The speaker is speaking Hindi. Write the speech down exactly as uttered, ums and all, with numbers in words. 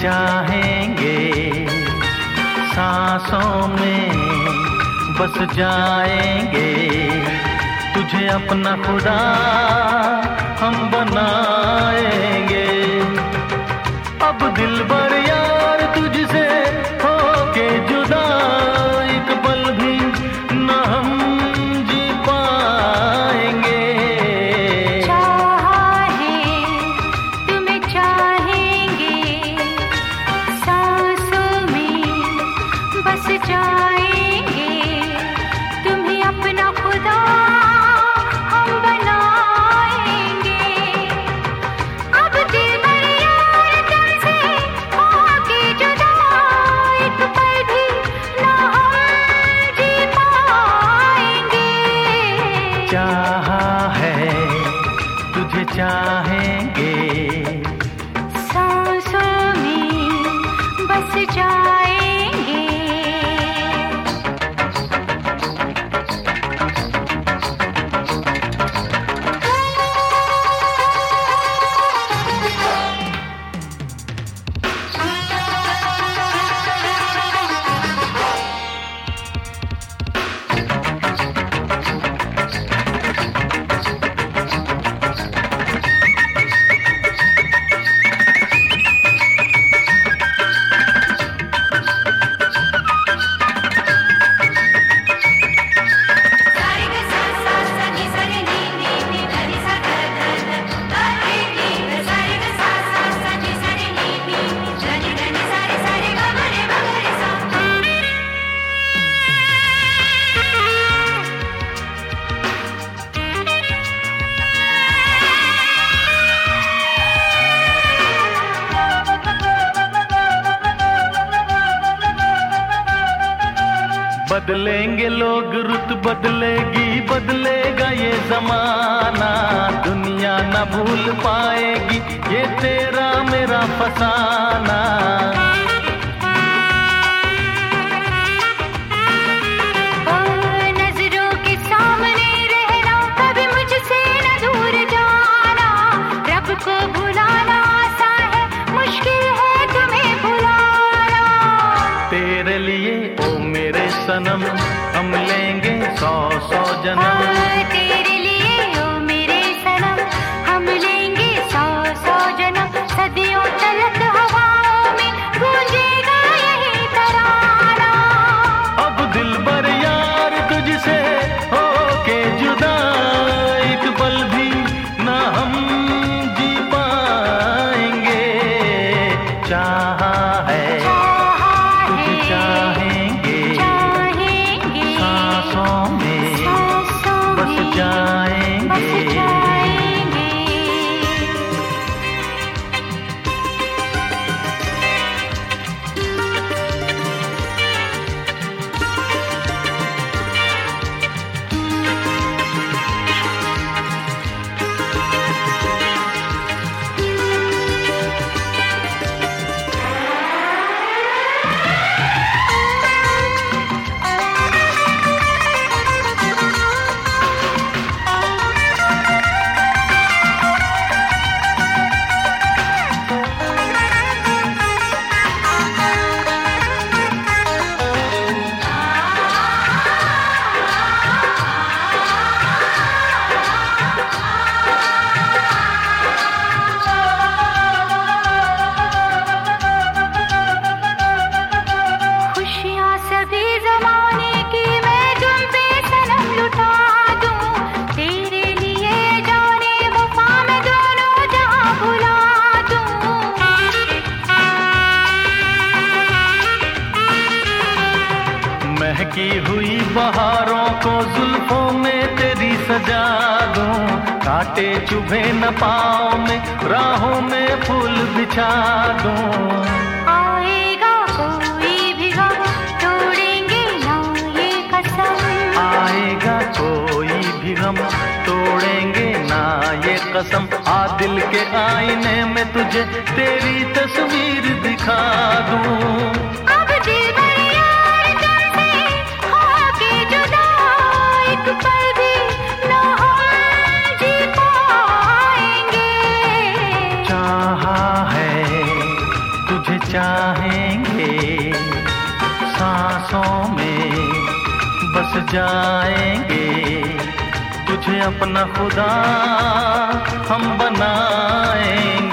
चाहेंगे, सांसों में बस जाएंगे, तुझे अपना खुदा हम बनाएंगे। अब दिल भर यार तुझसे होके जुदा एक पल भी न हम जी पाएंगे। चाहा है तुम्हें चाहेंगे, सांसों में बस जाएंगे, तुम्हें अपना खुदा हम बनाएंगे। अब दिल भर यार तुमसे होके जुदा एक पल भी न हम जी पाएंगे। चाहा है तुझे चाहेंगे, सांसों में बस जाएंगे। बदलेंगे लोग, रुत बदलेगी, बदलेगा ये जमाना, दुनिया न भूल पाएगी ये तेरा मेरा फसाना। ओ नजरों के सामने रहना, कभी मुझसे न दूर जाना, रब को भुलाना आसान है, मुश्किल है तुम्हें भुलाना। तेरे लिए ओ मेरे सनम हम लेंगे सौ सौ जन्म। तेरे लिए ओ मेरे सनम हम लेंगे सौ सौ जन्म, सदियों तलक हवाओं में गूंजेगा यही तराना। अब दिल भर यार तुझसे होके जुदा एक पल भी न हम जी पाएंगे। चाहा है तुझे चाहेंगे, सांसों में बस जाएंगे। महकी हुई बहारों को जुल्फों में तेरी सजा दूं, कांटे चुभे न पाँव में, राहों में फूल बिछा दूं। आएगा कोई भी गम, तोड़ेंगे ना ये कसम। आएगा कोई भी गम, तोड़ेंगे ना ये कसम। आ दिल के आईने में तुझे तेरी तस्वीर दिखा दूं। चाहेंगे, सांसों में बस जाएंगे, तुझे अपना खुदा हम बनाएंगे।